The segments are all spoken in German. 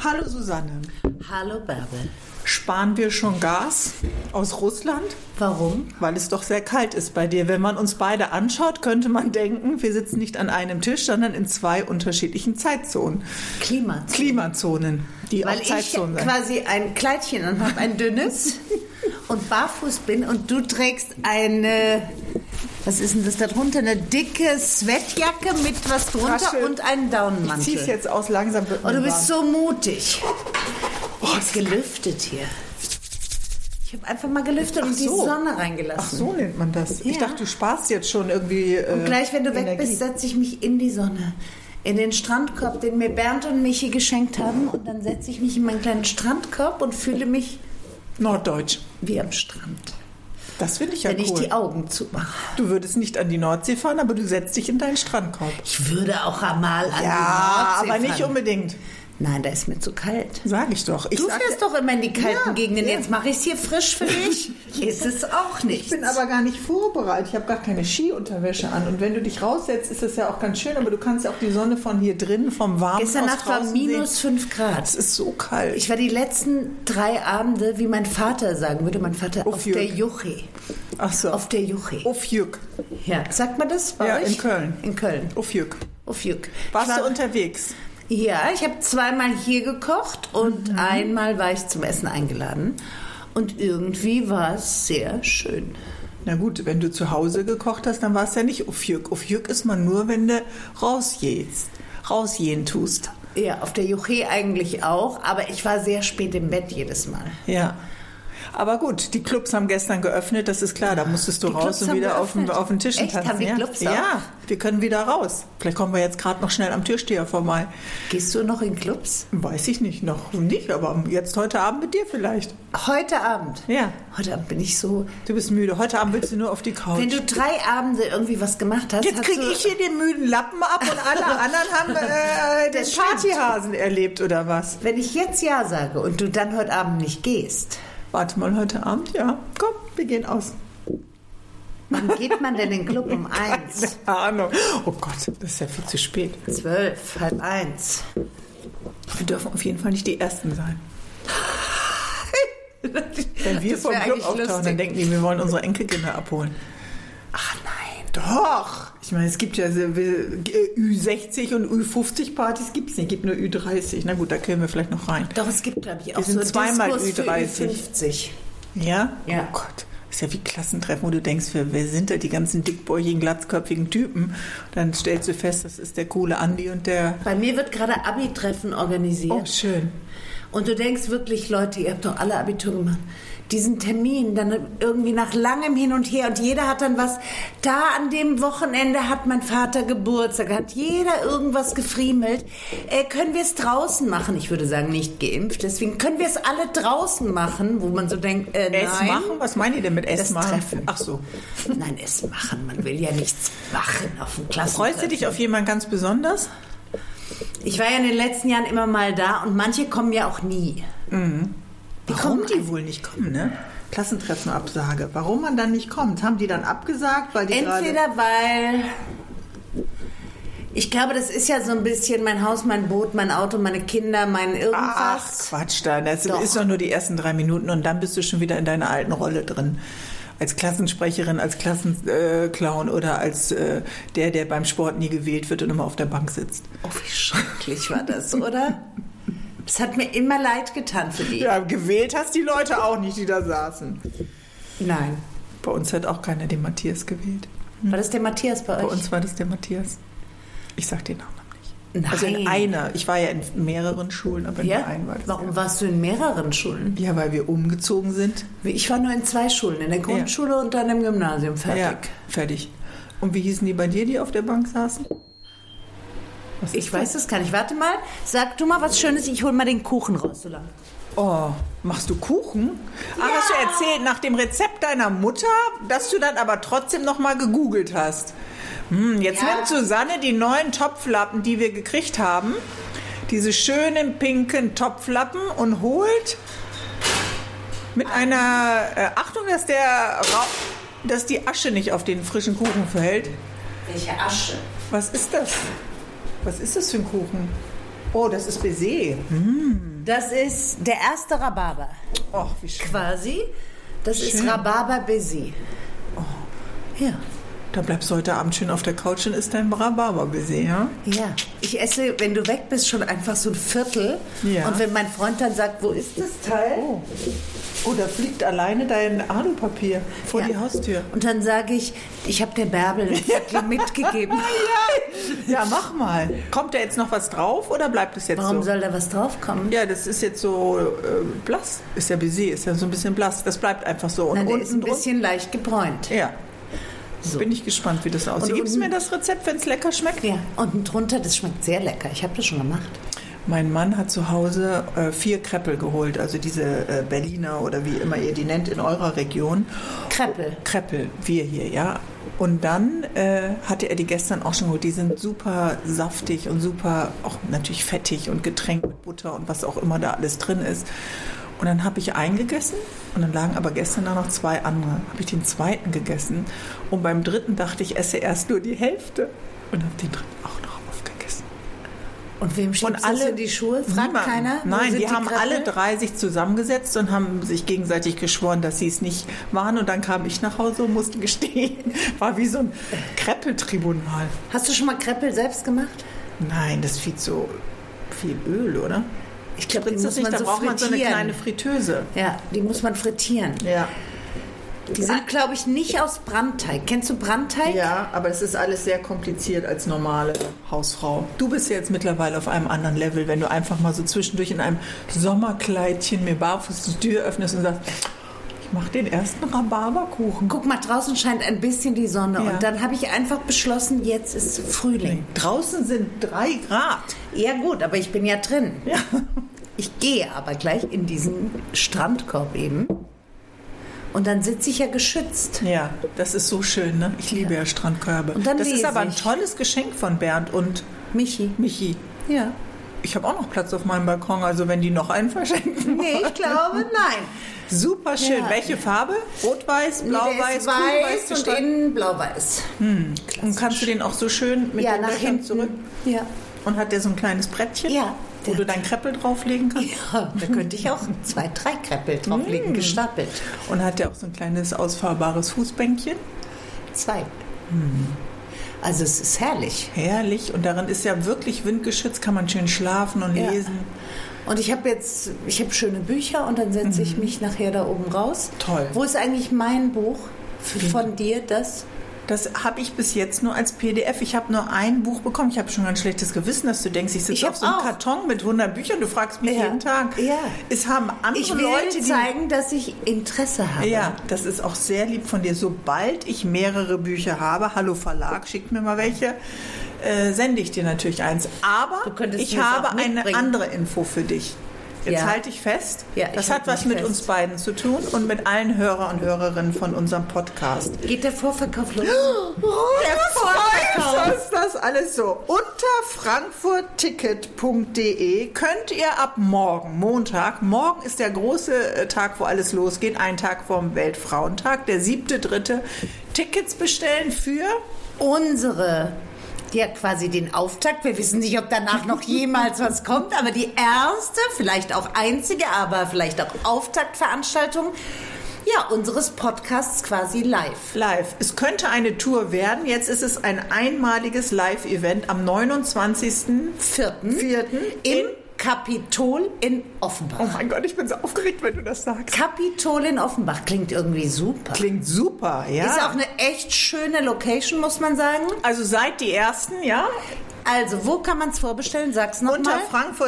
Hallo Susanne. Hallo Bärbel. Sparen wir schon Gas aus Russland? Warum? Weil es doch sehr kalt ist bei dir. Wenn man uns beide anschaut, könnte man denken, wir sitzen nicht an einem Tisch, sondern in zwei unterschiedlichen Zeitzonen. Klimazonen, die Weil auch Zeitzonen ich sind. quasi ein Kleidchen und habe ein dünnes und barfuß bin und du trägst eine, was ist denn das da drunter? Eine dicke Sweatjacke mit was drunter Tasche. und einen Daunenmantel. Ich zieh's jetzt aus, langsam wird Oh, mir du bist warm. so mutig. Ich habe gelüftet hier. Ich habe einfach mal gelüftet und die Sonne reingelassen. Ach so nennt man das. Ich Ja. dachte, du sparst jetzt schon irgendwie Und gleich, wenn du weg Energie. bist, setze ich mich in die Sonne. In den Strandkorb, den mir Bernd und Michi geschenkt haben. Und dann setze ich mich in meinen kleinen Strandkorb und fühle mich Norddeutsch. wie am Strand. Das finde ich ja Wenn ich cool. die Augen zumache. Du würdest nicht an die Nordsee fahren, aber du setzt dich in deinen Strandkorb. Ich würde auch einmal an die Ja, Nordsee aber nicht fahren. unbedingt. Nein, da ist mir zu kalt. Sag ich doch. Du fährst doch immer in die kalten Gegenden. Jetzt mache ich es hier frisch für dich. Ist es auch nicht. Ich bin aber gar nicht vorbereitet. Ich habe gar keine Skiunterwäsche an. Und wenn du dich raussetzt, ist das ja auch ganz schön. Aber du kannst ja auch die Sonne von hier drinnen, vom Warmen Gestern aus Nacht war draußen minus sehen. 5 Grad. Es ist so kalt. Ich war die letzten 3 Abende, wie mein Vater sagen würde, mein Vater auf Jürg. der Juche. Ach so. Auf der Juche. Auf Jück. Ja, sagt man das bei Ja, euch? in Köln. In Köln. Auf Jück. Auf Jück. Warst du unterwegs? Ja, ich habe 2-mal hier gekocht und einmal war ich zum Essen eingeladen. Und irgendwie war es sehr schön. Na gut, wenn du zu Hause gekocht hast, dann war es ja nicht auf Jück. Auf Jück ist man nur, wenn du rausgehen tust. Ja, auf der Juche eigentlich auch, aber ich war sehr spät im Bett jedes Mal. Ja. Aber gut, die Clubs haben gestern geöffnet, das ist klar. Da musstest du Die raus Clubs und haben wieder auf geöffnet? den Tischen Echt? tanzen. Haben die ja? Clubs Ja, auch? wir können wieder raus. Vielleicht kommen wir jetzt gerade noch schnell am Türsteher vorbei. Gehst du noch in Clubs? Weiß ich nicht, noch nicht, aber jetzt heute Abend mit dir vielleicht. Heute Abend? Ja. Heute Abend bin ich so... Du bist müde. Heute Abend willst du nur auf die Couch. Wenn du 3 Abende irgendwie was gemacht hast... Jetzt hast kriege du- ich hier den müden Lappen ab und alle anderen haben den Das stimmt. Partyhasen erlebt, oder was? Wenn ich jetzt Ja sage und du dann heute Abend nicht gehst, Warte mal, heute Abend, ja. Komm, wir gehen aus. wann geht man denn in den Club um 1? Keine Ahnung. Oh Gott, das ist ja viel zu spät. 12, halb 1. Wir dürfen auf jeden Fall nicht die Ersten sein. Wenn wir Das vor dem wär Club eigentlich auftauchen, lustig. dann denken die, wir wollen unsere Enkelkinder abholen. Ach nein. Doch! Ich meine, es gibt ja Ü60 und Ü50-Partys gibt es nicht. Es gibt nur Ü30. Na gut, da können wir vielleicht noch rein. Doch, es gibt, glaube ich, auch Wir sind so zweimal Diskos für Ü30. Ü50. Ja? Ja. Oh Gott. Das ist ja wie Klassentreffen, wo du denkst, wer sind da die ganzen dickbäuchigen, glatzköpfigen Typen? Dann stellst du fest, das ist der coole Andi und der... Bei mir wird gerade Abi-Treffen organisiert. Oh, schön. Und du denkst wirklich, Leute, ihr habt doch alle Abitur gemacht. Diesen Termin, dann irgendwie nach langem Hin und Her und jeder hat dann was. Da an dem Wochenende hat mein Vater Geburtstag, hat jeder irgendwas gefriemelt. Können wir es draußen machen? Ich würde sagen, nicht geimpft. Deswegen können wir es alle draußen machen, wo man so denkt, S nein. machen? Was meinen die denn mit S Das machen? Treffen. Ach so. Nein, es machen. Man will ja nichts machen auf dem Klassentreffen. Freust du dich auf jemanden ganz besonders? Ich war ja in den letzten Jahren immer mal da und manche kommen ja auch nie. Warum die wohl nicht kommen, ne? Klassentreffenabsage. Warum man dann nicht kommt? Haben die dann abgesagt, weil die gerade... Entweder weil, ich glaube, das ist ja so ein bisschen mein Haus, mein Boot, mein Auto, meine Kinder, mein Ach, irgendwas. Quatsch da. Das Doch. ist doch nur die ersten 3 Minuten und dann bist du schon wieder in deiner alten Rolle drin. Als Klassensprecherin, als Klassenclown oder als der beim Sport nie gewählt wird und immer auf der Bank sitzt. Oh, wie schrecklich war das, oder? Das hat mir immer leid getan für die. Ja, gewählt hast die Leute auch nicht, die da saßen. Nein. Bei uns hat auch keiner den Matthias gewählt. War das der Matthias bei euch? Bei uns war das der Matthias. Ich sag den Namen nicht. Nein. Also in einer. Ich war ja in mehreren Schulen, aber in Ja? der einen war das. Warum warst du in mehreren Schulen? Ja, weil wir umgezogen sind. Ich war nur in 2 Schulen, in der Grundschule und dann im Gymnasium. Fertig. Ja, fertig. Und wie hießen die bei dir, die auf der Bank saßen? Was ist Ich weiß es gar nicht. Warte mal, sag du mal was Schönes, ich hol mal den Kuchen raus, so lange. Oh, machst du Kuchen? Ah, hast du erzählt, nach dem Rezept deiner Mutter, dass du dann aber trotzdem noch mal gegoogelt hast. Jetzt Ja. nimmt Susanne die neuen Topflappen, die wir gekriegt haben, diese schönen pinken Topflappen und holt mit einer Achtung, dass die Asche nicht auf den frischen Kuchen fällt. Welche Asche? Was ist das? Was ist das für ein Kuchen? Oh, das ist Baiser. Das ist der erste Rhabarber. Och, wie schön. Quasi. Das Schön. ist Rhabarber-Baiser. Ja. Da bleibst du heute Abend schön auf der Couch und isst dein Rhabarber-Baiser, ja? Ja. Ich esse, wenn du weg bist, schon einfach so ein Viertel. Ja. Und wenn mein Freund dann sagt, wo ist das Teil? Oh, da fliegt alleine dein Alupapier vor die Haustür. Und dann sage ich, ich habe der Bärbel ein Viertel mitgegeben. Ja, mach mal. Kommt da jetzt noch was drauf oder bleibt es jetzt Warum so? soll da was draufkommen? Ja, das ist jetzt so blass. Ist ja Baiser, ist ja so ein bisschen blass. Das bleibt einfach so. Und Na, der unten ist ein bisschen leicht gebräunt. Ja. So. Bin ich gespannt, wie das aussieht. Und Gibst du mir das Rezept, wenn es lecker schmeckt? Ja, unten drunter, das schmeckt sehr lecker. Ich habe das schon gemacht. Mein Mann hat zu Hause 4 Kreppel geholt, also diese Berliner oder wie immer ihr die nennt in eurer Region. Kreppel. Kreppel, wir hier, ja. Und dann hatte er die gestern auch schon geholt. Die sind super saftig und super, auch natürlich fettig und getränkt mit Butter und was auch immer da alles drin ist. Und dann habe ich einen gegessen und dann lagen aber gestern da noch 2 andere. Habe ich den zweiten gegessen und beim dritten dachte ich, esse erst nur die Hälfte und habe den dritten auch noch aufgegessen. Und wem schiebst du das in die Schuhe? Fragt Niemand. keiner? Wo Nein, sind die haben Kreppel? alle 3 sich zusammengesetzt und haben sich gegenseitig geschworen, dass sie es nicht waren. Und dann kam ich nach Hause und musste gestehen. War wie so ein Kreppeltribunal. Hast du schon mal Kreppel selbst gemacht? Nein, das ist viel zu viel Öl, oder? Ich glaube, die Spritzt das muss nicht, man da so braucht man so eine frittieren. kleine Fritteuse. Ja, die muss man frittieren. Ja. Die sind, glaube ich, nicht aus Brandteig. Kennst du Brandteig? Ja, aber es ist alles sehr kompliziert als normale Hausfrau. Du bist ja jetzt mittlerweile auf einem anderen Level, wenn du einfach mal so zwischendurch in einem Sommerkleidchen mir barfuß die Tür öffnest und sagst, ich mache den ersten Rhabarberkuchen. Guck mal, draußen scheint ein bisschen die Sonne. Ja. Und dann habe ich einfach beschlossen, jetzt ist Frühling. Draußen sind 3 Grad. Ja gut, aber ich bin ja drin. Ja. Ich gehe aber gleich in diesen Strandkorb eben. Und dann sitze ich ja geschützt. Ja, das ist so schön, ne? Ich liebe ja Strandkörbe. Und dann das ist lese aber ein ich. tolles Geschenk von Bernd und Michi. Michi. Ja. Ich habe auch noch Platz auf meinem Balkon, also wenn die noch einen verschenken. Nee, ich glaube, nein. Super schön. Ja. Welche Farbe? Rot-Weiß, Der Blau-Weiß, ist Grün-Weiß weiß und gestreift? innen blau-weiß. Und kannst du den auch so schön mit Ja, den nach Löchern hinten. zurück? Ja. Und hat der so ein kleines Brettchen, Ja. wo du dein Kreppel drauflegen kannst? Ja, da könnte ich auch 2, 3 Kreppel drauflegen, gestapelt. Und hat der auch so ein kleines ausfahrbares Fußbänkchen? 2. Also es ist herrlich. Herrlich. Und darin ist ja wirklich windgeschützt, kann man schön schlafen und Ja. lesen. Und ich habe schöne Bücher und dann setze ich mich nachher da oben raus. Toll. Wo ist eigentlich mein Buch von dir, das? Das habe ich bis jetzt nur als PDF. Ich habe nur ein Buch bekommen. Ich habe schon ein schlechtes Gewissen, dass du denkst, ich Ich sitze hab auf so einem auch. Karton mit 100 Büchern. Du fragst mich Ja. jeden Tag. Ja. Es haben andere Ich will Leute, die... zeigen, dass ich Interesse habe. Ja, das ist auch sehr lieb von dir. Sobald ich mehrere Bücher habe, hallo Verlag, schickt mir mal welche, sende ich dir natürlich eins. Aber Du könntest ich mir das habe auch eine mitbringen. andere Info für dich. Jetzt Ja. halte ich fest. Ja, ich das halte hat was mich mit fest. uns beiden zu tun und mit allen Hörer und Hörerinnen von unserem Podcast. Geht der Vorverkauf los? Der Vorverkauf ist das alles so. Unter frankfurtticket.de könnt ihr ab morgen, Montag, morgen ist der große Tag, wo alles losgeht, ein Tag vom Weltfrauentag, der 7.3., Tickets bestellen für... Unsere, ja quasi den Auftakt. Wir wissen nicht, ob danach noch jemals was kommt, aber die erste, vielleicht auch einzige, aber vielleicht auch Auftaktveranstaltung, ja, unseres Podcasts quasi live. Live. Es könnte eine Tour werden. Jetzt ist es ein einmaliges Live-Event am 29.04. Im Kapitol in Offenbach. Oh mein Gott, ich bin so aufgeregt, wenn du das sagst. Kapitol in Offenbach klingt irgendwie super. Klingt super, ja. Ist auch eine echt schöne Location, muss man sagen. Also seid die Ersten, ja. Also, wo kann man es vorbestellen? Sag's Unter nochmal.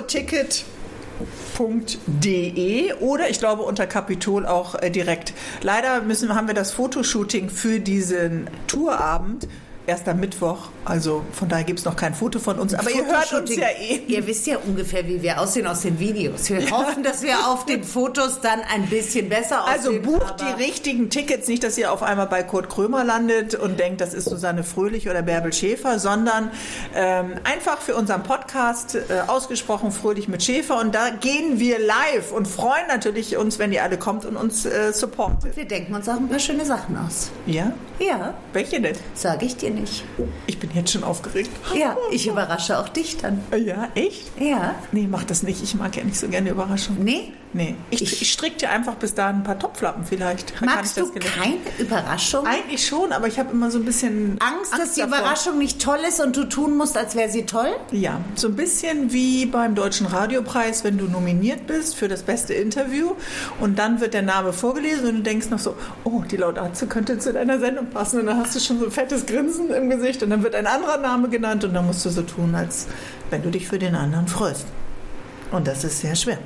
frankfurtticket.de oder ich glaube unter Kapitol auch direkt. Leider haben wir das Fotoshooting für diesen Tourabend erst am Mittwoch. Also von daher gibt es noch kein Foto von uns. Aber ihr hört uns ja eh. Ihr wisst ja ungefähr, wie wir aussehen aus den Videos. Wir hoffen, dass wir auf den Fotos dann ein bisschen besser Also aussehen. bucht die richtigen Tickets, nicht, dass ihr auf einmal bei Kurt Krömer landet und denkt, das ist Susanne Fröhlich oder Bärbel Schäfer, sondern einfach für unseren Podcast ausgesprochen Fröhlich mit Schäfer. Und da gehen wir live und freuen natürlich uns, wenn ihr alle kommt und uns supportet. Wir denken uns auch ein paar schöne Sachen aus. Ja? Ja, Welche denn? sage ich dir bin ich. Ich bin jetzt schon aufgeregt. Ja, ich überrasche auch dich dann. Ja, echt? Ja. Nee, mach das nicht. Ich mag ja nicht so gerne Überraschungen. Nee? Nee. Ich stricke dir einfach bis dahin ein paar Topflappen vielleicht. Magst du keine Überraschung? Eigentlich schon, aber ich habe immer so ein bisschen Angst, dass die davor. Überraschung nicht toll ist und du tun musst, als wäre sie toll? Ja, so ein bisschen wie beim Deutschen Radiopreis, wenn du nominiert bist für das beste Interview und dann wird der Name vorgelesen und du denkst noch so, oh, die Laudatio könnte zu deiner Sendung passen und dann hast du schon so ein fettes Grinsen im Gesicht und dann wird ein anderer Name genannt und dann musst du so tun, als wenn du dich für den anderen freust. Und das ist sehr schwer.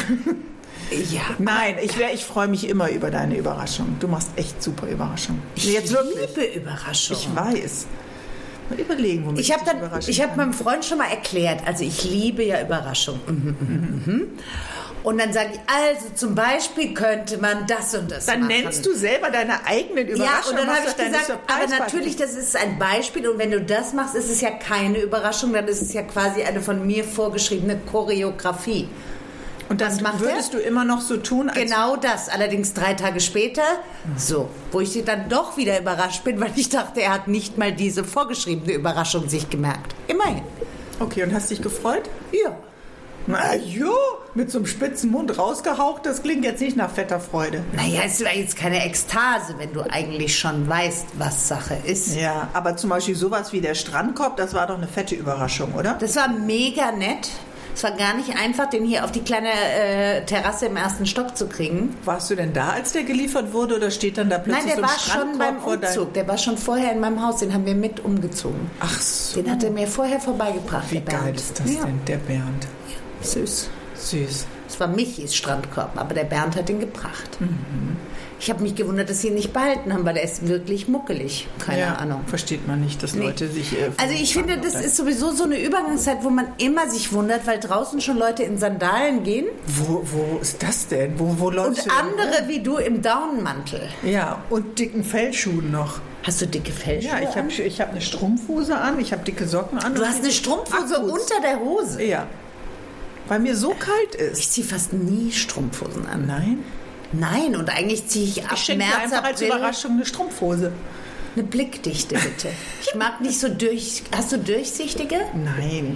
Ja. Nein, ich freue mich immer über deine Überraschung. Du machst echt super Überraschungen. Ich liebe Überraschungen. Ich weiß. Mal überlegen, womit ich habe meinem Freund schon mal erklärt, also ich liebe ja Überraschungen. Und dann sage ich, also zum Beispiel könnte man das und das dann machen. Dann nennst du selber deine eigenen Überraschungen. Ja, und dann habe ich gesagt, aber natürlich, das ist ein Beispiel und wenn du das machst, ist es ja keine Überraschung, dann ist es ja quasi eine von mir vorgeschriebene Choreografie. Und dann würdest du immer noch so tun, als... Genau das, allerdings 3 Tage später, so, wo ich dann doch wieder überrascht bin, weil ich dachte, er hat nicht mal diese vorgeschriebene Überraschung sich gemerkt. Immerhin. Okay, und hast dich gefreut? Ja. Na jo, mit so einem spitzen Mund rausgehaucht, das klingt jetzt nicht nach fetter Freude. Naja, es war jetzt keine Ekstase, wenn du eigentlich schon weißt, was Sache ist. Ja, aber zum Beispiel sowas wie der Strandkorb, das war doch eine fette Überraschung, oder? Das war mega nett. Es war gar nicht einfach, den hier auf die kleine Terrasse im 1. Stock zu kriegen. Warst du denn da, als der geliefert wurde, oder steht dann da plötzlich so ein Strandkorb? Nein, der war schon beim Umzug. Der war schon vorher in meinem Haus, den haben wir mit umgezogen. Ach so. Den hat er mir vorher vorbeigebracht, Wie der Bernd. geil ist das denn, der Bernd? Ja, süß. Süß. Es war Michis Strandkorb, aber der Bernd hat ihn gebracht. Ich habe mich gewundert, dass sie ihn nicht behalten haben, weil er ist wirklich muckelig. Keine Ahnung. Versteht man nicht, dass Leute sich... also ich finde, das ist sowieso so eine Übergangszeit, wo man immer sich wundert, weil draußen schon Leute in Sandalen gehen. Wo ist das denn? Wo läufst und du andere denn? wie du im Daunenmantel. Ja, und dicken Fellschuhen noch. Hast du dicke Fellschuhe Ja, ich hab eine Strumpfhose an, ich habe dicke Socken an. Du hast eine Strumpfhose unter der Hose? Ja. Weil mir so kalt ist. Ich ziehe fast nie Strumpfhosen an. Nein? Nein, und eigentlich ziehe ich ab Ich schenke dir einfach als Überraschung eine Strumpfhose. Eine blickdichte, bitte. Ich mag nicht so Hast du durchsichtige? Nein.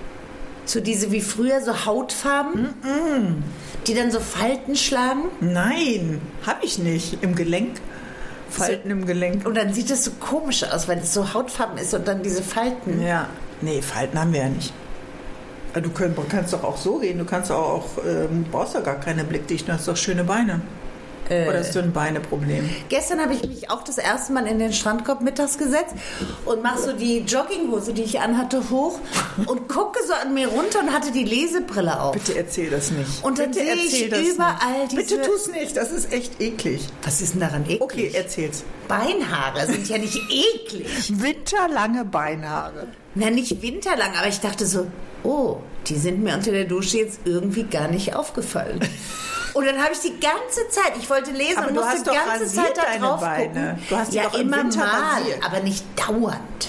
So diese wie früher, so Hautfarben? Die dann so Falten schlagen? Nein, habe ich nicht. Im Gelenk. Falten im Gelenk. Und dann sieht das so komisch aus, weil es so Hautfarben ist und dann diese Falten. Ja. Nee, Falten haben wir ja nicht. Du kannst doch auch so reden. Du kannst auch, brauchst doch gar keine Blickdichten. Du hast doch schöne Beine. Oder hast du ein Beineproblem? Gestern habe ich mich auch das erste Mal in den Strandkorb mittags gesetzt und mache so die Jogginghose, die ich anhatte, hoch und gucke so an mir runter und hatte die Lesebrille auf. Bitte erzähl das nicht. Und dann sehe ich überall diese... Bitte tu's nicht, das ist echt eklig. Was ist denn daran eklig? Okay, erzähl's. Beinhaare sind ja nicht eklig. Winterlange Beinhaare. Na, nicht winterlang, aber ich dachte so, oh, die sind mir unter der Dusche jetzt irgendwie gar nicht aufgefallen. Und dann habe ich die ganze Zeit, ich wollte lesen aber und musste die ganze Zeit da drauf gucken. Du hast die ja, doch im immer Winter mal, rasiert. aber nicht dauernd.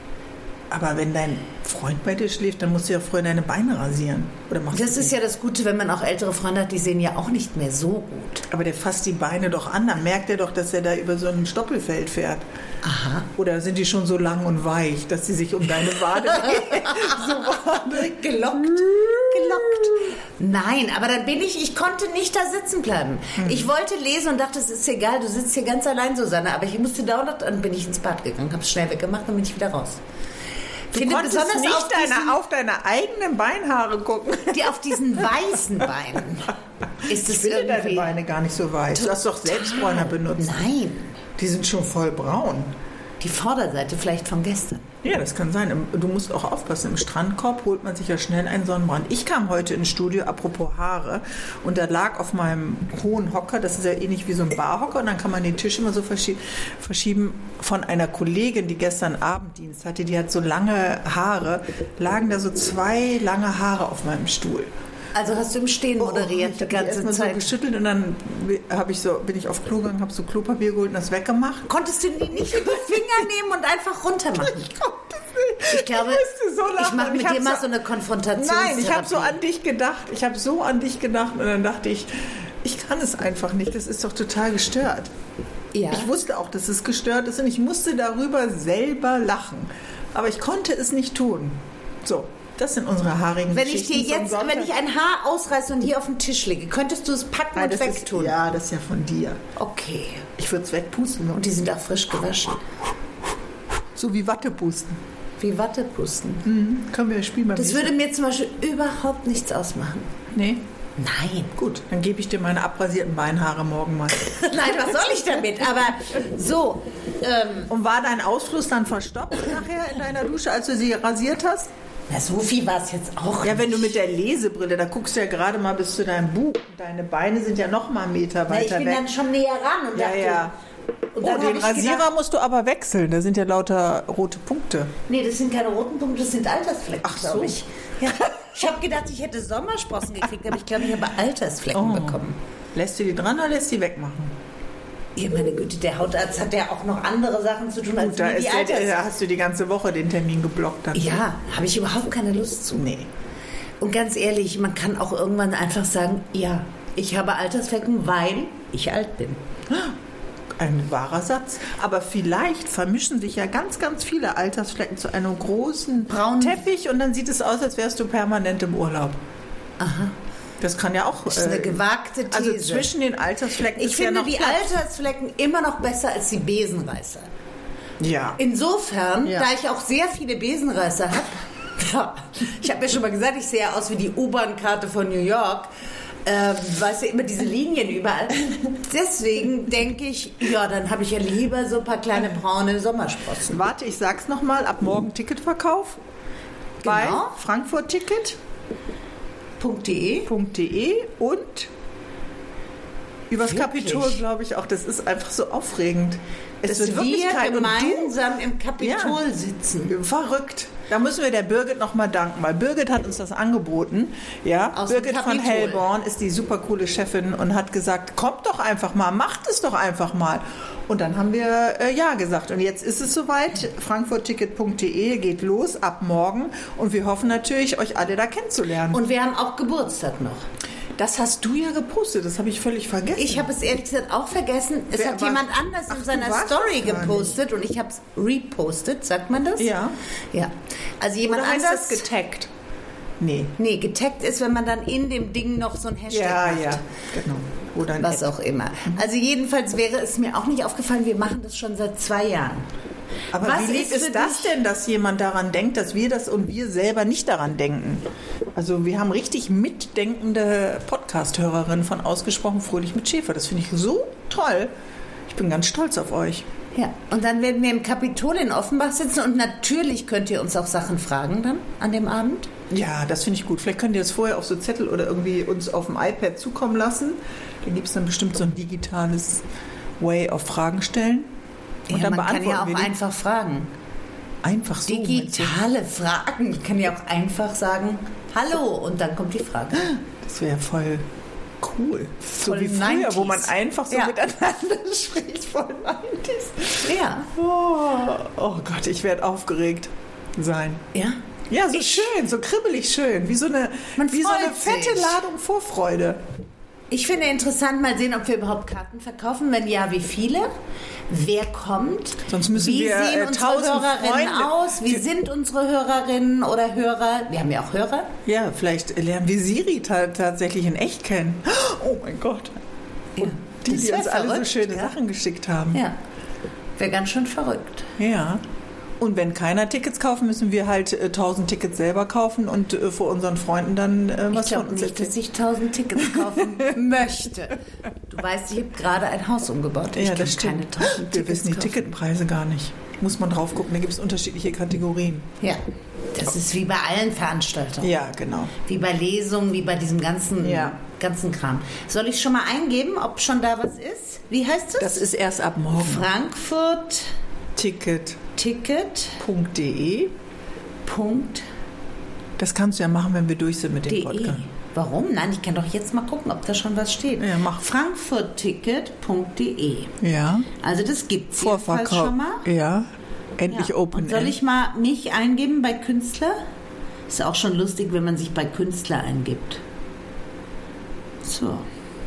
Aber wenn dein Freund bei dir schläft, dann musst du ja früher deine Beine rasieren. Oder machst Das ist ja das Gute, wenn man auch ältere Freunde hat, die sehen ja auch nicht mehr so gut. Aber der fasst die Beine doch an, dann merkt er doch, dass er da über so ein Stoppelfeld fährt. Aha. Oder sind die schon so lang und weich, dass sie sich um deine Wade gelockt. Nein, aber dann ich konnte nicht da sitzen bleiben. Ich wollte lesen und dachte, es ist egal, du sitzt hier ganz allein, Susanne. Aber ich musste dauernd, dann bin ich ins Bad gegangen, habe es schnell weggemacht und bin ich wieder raus. Du konntest nicht auf deine eigenen Beinhaare gucken. Die auf diesen weißen Beinen. Ist es ich finde deine Beine gar nicht so weiß. Du hast doch Selbstbräuner benutzt. Nein. Die sind schon voll braun. Die Vorderseite vielleicht von gestern. Ja, das kann sein. Du musst auch aufpassen. Im Strandkorb holt man sich ja schnell einen Sonnenbrand. Ich kam heute ins Studio, apropos Haare, und da lag auf meinem hohen Hocker, das ist ja ähnlich wie so ein Barhocker, und dann kann man den Tisch immer so verschieben. Von einer Kollegin, die gestern Abenddienst hatte, die hat so lange Haare, lagen da so 2 lange Haare auf meinem Stuhl. Also hast du im Stehen moderiert die ganze Zeit? So geschüttelt und dann bin ich auf Klo gegangen, habe so Klopapier geholt und das weggemacht. Konntest du die nicht über die Finger nehmen und einfach runter machen? Ich konnte es nicht. Ich glaube, ich mache mit dir mal so eine Konfrontation. Nein, ich habe so an dich gedacht. Und dann dachte ich, Ich kann es einfach nicht. Das ist doch total gestört. Ja. Ich wusste auch, dass es gestört ist und ich musste darüber selber lachen. Aber ich konnte es nicht tun. So, das sind unsere haarigen Wenn ich Geschichten dir jetzt, zum wenn Sonntag. ich ein Haar ausreiße und hier auf den Tisch lege, könntest du es packen Nein, und das ist, wegtun? ja, das ist ja von dir. Okay. Ich würde es wegpusten. Und die sind auch frisch gewaschen. So wie Wattepusten. Wie Wattepusten. Können wir das Spiel mal Das würde mir zum Beispiel überhaupt nichts ausmachen. Nee. Nein. Gut, dann gebe ich dir meine abrasierten Beinhaare morgen mal. Nein, was soll ich damit? Aber so, Und war dein Ausfluss dann verstopft nachher in deiner Dusche, als du sie rasiert hast? na, so viel war es jetzt auch Ja, wenn du mit der Lesebrille, da guckst du ja gerade mal bis zu deinem Bug. Deine Beine sind ja noch mal einen Meter Na, ich weiter bin weg. dann schon näher ran und Ja, dachte, ja. Und Oh, dann hab den ich Rasierer gedacht, musst du aber wechseln. Da sind ja lauter rote Punkte. nee, das sind keine roten Punkte, das sind Altersflecken, Ach so. glaube ich. Ja. Ich habe gedacht, ich hätte Sommersprossen gekriegt, aber ich glaube, ich habe Altersflecken bekommen. Lässt du die dran oder lässt die wegmachen? Ja, meine Güte, der Hautarzt hat ja auch noch andere Sachen zu tun, als Gut, da, mir die ist da hast du die ganze Woche den Termin geblockt. Dann. Ja, habe ich überhaupt keine Lust zu. Nee. Und ganz ehrlich, man kann auch irgendwann einfach sagen, ja, ich habe Altersflecken, weil ich alt bin. Ein wahrer Satz. Aber vielleicht vermischen sich ja ganz, ganz viele Altersflecken zu einem großen Braunen Teppich und dann sieht es aus, als wärst du permanent im Urlaub. Aha. Das kann ja auch... Das ist eine gewagte These. Also zwischen den Altersflecken Ich ist ja finde noch die Platz. Altersflecken immer noch besser als die Besenreißer. Ja. Insofern, Ja. da ich auch sehr viele Besenreißer habe, ja, ich habe ja schon mal gesagt, ich sehe ja aus wie die U-Bahn-Karte von New York, weißt du, immer diese Linien überall. Deswegen denke ich, ja, dann habe ich ja lieber so ein paar kleine braune Sommersprossen. Warte, ich sag's nochmal. Ab morgen Ticketverkauf bei Genau. frankfurtticket.de .de. und übers Wirklich? Kapitol, glaube ich auch. Das ist einfach so aufregend. Es Dass wird wirklich wir kein... und du- gemeinsam im Kapitol sitzen. Verrückt. Da müssen wir der Birgit nochmal danken, weil Birgit hat uns das angeboten. Ja, Aus dem Birgit von Kapitol. Hellborn ist die super coole Chefin und hat gesagt, kommt doch einfach mal, macht es doch einfach mal. Und dann haben wir ja gesagt. Und jetzt ist es soweit. frankfurtticket.de geht los ab morgen. Und wir hoffen natürlich, euch alle da kennenzulernen. Und wir haben auch Geburtstag noch. das hast du ja gepostet, das habe ich völlig vergessen. Ich habe es ehrlich gesagt auch vergessen. Es Wer hat war- jemand anders Ach, in du seiner warst Story das gar gepostet und ich habe es repostet. Sagt man das? Ja. Ja. Also jemand Oder heißt anders. das getaggt? Nee. Nee, getaggt ist, wenn man dann in dem Ding noch so ein Hashtag Ja, macht. ja, genau. Oder ein Was Ad. auch immer. Also jedenfalls wäre es mir auch nicht aufgefallen, wir machen das schon seit 2 Jahren. Aber Was wie lieb ist für ist das dich- denn, dass jemand daran denkt, dass wir das und wir selber nicht daran denken? Also wir haben richtig mitdenkende Podcast-Hörerinnen von Ausgesprochen Fröhlich mit Schäfer. Das finde ich so toll. Ich bin ganz stolz auf euch. Ja, und dann werden wir im Kapitol in Offenbach sitzen und natürlich könnt ihr uns auch Sachen fragen dann an dem Abend. Ja, das finde ich gut. Vielleicht könnt ihr das vorher auf so Zettel oder irgendwie uns auf dem iPad zukommen lassen. Da gibt es dann bestimmt so ein digitales Way of Fragen stellen. Und Ja, dann man kann ja beantworten auch wir die. einfach fragen. Einfach so. meinst du? Digitale Fragen. Ich kann ja auch einfach sagen, hallo, und dann kommt die Frage. Das wäre voll cool. So Voll wie früher, 90s. wo man einfach so Ja. miteinander spricht. Voll 90s. Ja. Oh Gott, ich werde aufgeregt sein. Ja? Ja, so schön, so kribbelig schön. Wie so eine, Man wie so eine freut fette sich. Ladung Vorfreude. Ich finde interessant, mal sehen, ob wir überhaupt Karten verkaufen. Wenn ja, wie viele? Wer kommt? Sonst müssen wie wir, sehen unsere 1000 Hörerinnen Freunde- aus? Wie sind unsere Hörerinnen oder Hörer? Wir haben ja auch Hörer. Ja, vielleicht lernen wir Siri tatsächlich in echt kennen. Oh mein Gott. Ja. Und die Das uns wär alle so verrückt, schöne ja. Sachen geschickt haben. Ja. Wäre ganz schön verrückt. Ja. Und wenn keiner Tickets kauft, müssen wir halt 1000 Tickets selber kaufen und vor unseren Freunden dann was Ich von glaube uns nicht, erzählen. dass ich 1000 Tickets kaufen möchte. Du weißt, ich habe gerade ein Haus umgebaut. Ich Ja, kann das stimmt. keine 1000 Wir wissen die kaufen. Ticketpreise gar nicht. Muss man drauf gucken, da gibt es unterschiedliche Kategorien. Ja, das ist wie bei allen Veranstaltungen. Ja, genau. Wie bei Lesungen, wie bei diesem ganzen Kram. Soll ich schon mal eingeben, ob schon da was ist? Wie heißt es? Das ist erst ab morgen. Frankfurt Ticket.de. Ticket.de. Das kannst du ja machen, wenn wir durch sind mit dem Podcast. Warum? Nein, ich kann doch jetzt mal gucken, ob da schon was steht. Ja, mach. Frankfurtticket.de. Ja. Also das gibt es jedenfalls Vorverkauf. schon mal. Ja. Endlich Ja. Open Und soll End. ich mal mich eingeben bei Künstler? Ist auch schon lustig, wenn man sich bei Künstler eingibt. So.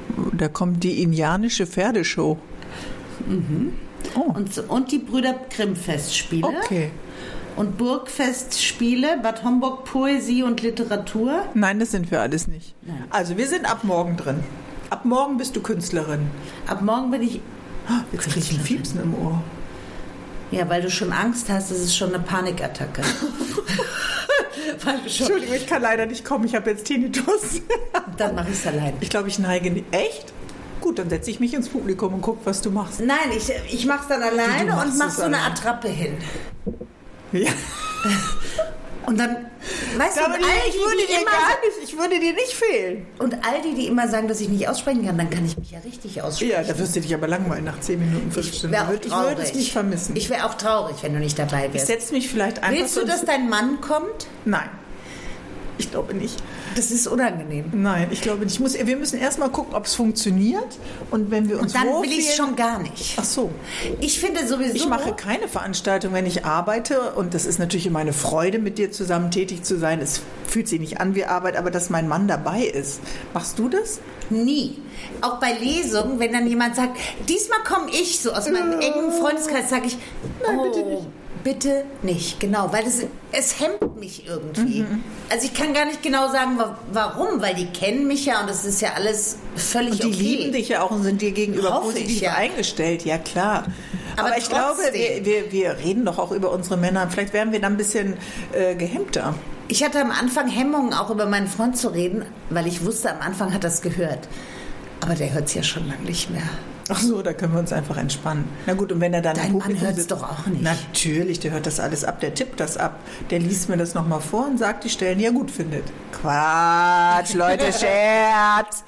Da kommt die indianische Pferdeshow. Oh. Und die Brüder Grimm Festspiele. Okay. Und Burgfestspiele, Bad Homburg Poesie und Literatur. Nein, das sind wir alles nicht. Nein. Also wir sind ab morgen drin. Ab morgen bist du Künstlerin. Ab morgen bin ich... Jetzt krieg ich ein Fiepsen im Ohr. Ja, weil du schon Angst hast, das ist schon eine Panikattacke. Entschuldigung, ich kann leider nicht kommen, ich habe jetzt Tinnitus. Dann mache ich es allein. Ich glaube, ich neige nicht. Echt? Gut, dann setze ich mich ins Publikum und gucke, was du machst. Nein, ich mache es dann alleine und mache so eine Attrappe hin. Ja. Und dann, weißt du, ich würde dir nicht fehlen. Und all die immer sagen, dass ich nicht aussprechen kann, dann kann ich mich ja richtig aussprechen. Ja, da wirst du dich aber langweilen nach 10 Minuten, 5 Stunden. Ich würde es nicht vermissen. Ich wäre auch traurig, wenn du nicht dabei wärst. Ich setze mich vielleicht einfach... Willst du, dass dein Mann kommt? Nein. Ich glaube nicht. Das ist unangenehm. Nein, ich glaube nicht. Wir müssen erstmal gucken, ob es funktioniert. Und wenn wir uns dann will ich es schon gar nicht. Ach so. Ich finde sowieso... Ich mache keine Veranstaltung, wenn ich arbeite. Und das ist natürlich immer eine Freude, mit dir zusammen tätig zu sein. Es fühlt sich nicht an wie Arbeit, aber dass mein Mann dabei ist. Machst du das? Nie. Auch bei Lesungen, wenn dann jemand sagt, diesmal komme ich so aus meinem engen Freundeskreis, sage ich, nein, bitte nicht. Bitte nicht, genau, weil es hemmt mich irgendwie. Also ich kann gar nicht genau sagen, warum, weil die kennen mich ja und das ist ja alles völlig okay. Und die lieben dich ja auch und sind dir gegenüber positiv eingestellt, ja klar. Aber ich glaube, wir reden doch auch über unsere Männer. Vielleicht wären wir dann ein bisschen gehemmter. Ich hatte am Anfang Hemmungen, auch über meinen Freund zu reden, weil ich wusste, am Anfang hat er es gehört. Aber der hört es ja schon lange nicht mehr. Ach so, da können wir uns einfach entspannen. Na gut, und wenn er dann... Dein Mann hört es doch auch nicht. Natürlich, der hört das alles ab, der tippt das ab. Der liest mir das nochmal vor und sagt die Stellen, die er gut findet. Quatsch, Leute, Scherz.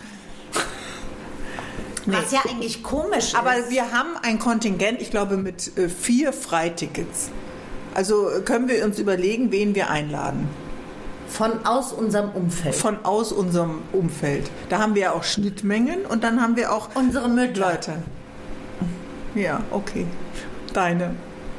Was ja eigentlich komisch ist. Aber wir haben ein Kontingent, ich glaube, mit 4 Freitickets. Also können wir uns überlegen, wen wir einladen. Aus unserem Umfeld. Aus unserem Umfeld. Da haben wir ja auch Schnittmengen und dann haben wir auch... Unsere Mütter. Leute. Ja, okay. Deine.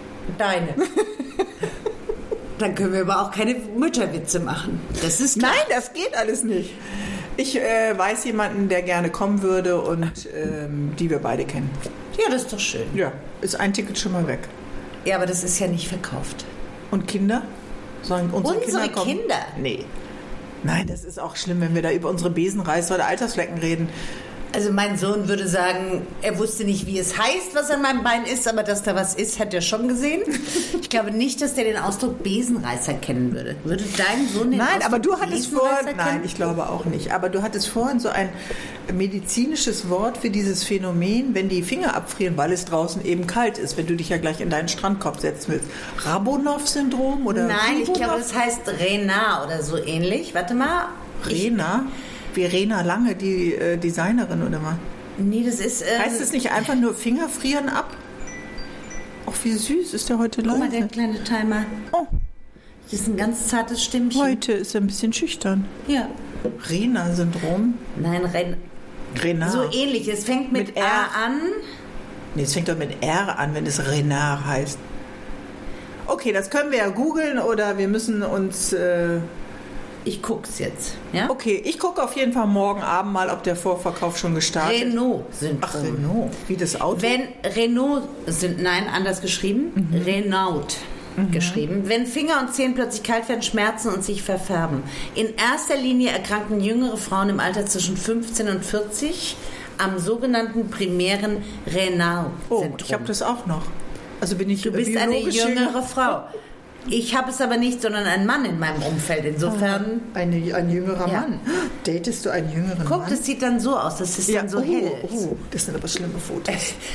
Dann können wir aber auch keine Mütterwitze machen. Das ist klar. Nein, das geht alles nicht. Ich weiß jemanden, der gerne kommen würde und die wir beide kennen. Ja, das ist doch schön. Ja, ist ein Ticket schon mal weg. Ja, aber das ist ja nicht verkauft. Und Kinder? Sollen unsere Kinder? Nee. Nein, das ist auch schlimm, wenn wir da über unsere Besenreißer oder Altersflecken reden. Also mein Sohn würde sagen, er wusste nicht, wie es heißt, was an meinem Bein ist, aber dass da was ist, hat er schon gesehen. Ich glaube nicht, dass der den Ausdruck Besenreißer kennen würde. Würde dein Sohn den Nein, Ausdruck aber du hattest vorhin... kennen? Nein, ich glaube auch nicht. Aber du hattest vorhin so ein medizinisches Wort für dieses Phänomen, wenn die Finger abfrieren, weil es draußen eben kalt ist, wenn du dich ja gleich in deinen Strandkorb setzen willst. Rabonov-Syndrom oder... Nein, ich glaube, das heißt Rena oder so ähnlich. Warte mal. Rena? Wie Rena Lange, die Designerin, oder was? Nee, das ist... heißt es nicht einfach nur Finger frieren ab? Ach, wie süß ist der heute leise. Guck mal, der kleine Timer. Oh. Das ist ein ganz zartes Stimmchen. Heute ist er ein bisschen schüchtern. Ja. Rena-Syndrom? Nein, Renard. So ähnlich. Es fängt mit R an. Nee, es fängt doch mit R an, wenn es Renard heißt. Okay, das können wir ja googeln oder wir müssen uns... Ich guck's jetzt. Ja? Okay, ich gucke auf jeden Fall morgen Abend mal, ob der Vorverkauf schon gestartet ist. Renault-Syndrom. Ach, Renault. Wie das Auto? Wenn anders geschrieben. Renault geschrieben. Wenn Finger und Zehen plötzlich kalt werden, schmerzen und sich verfärben. In erster Linie erkranken jüngere Frauen im Alter zwischen 15 und 40 am sogenannten primären Renault-Syndrom. Oh, ich habe das auch noch. Also bin ich... Du bist eine jüngere Frau. Ich habe es aber nicht, sondern ein Mann in meinem Umfeld. Insofern... Ein jüngerer Mann. Datest du einen jüngeren Mann? Guck, das sieht dann so aus. Das ist dann so hell. Das sind aber schlimme Fotos.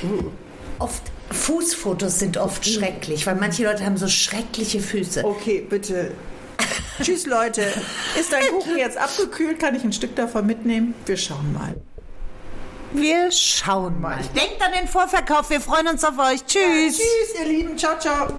Fußfotos sind oft schrecklich, weil manche Leute haben so schreckliche Füße. Okay, bitte. Tschüss, Leute. Ist dein Kuchen jetzt abgekühlt? Kann ich ein Stück davon mitnehmen? Wir schauen mal. Wir schauen mal. Denkt an den Vorverkauf. Wir freuen uns auf euch. Tschüss. Ja, tschüss, ihr Lieben. Ciao, ciao.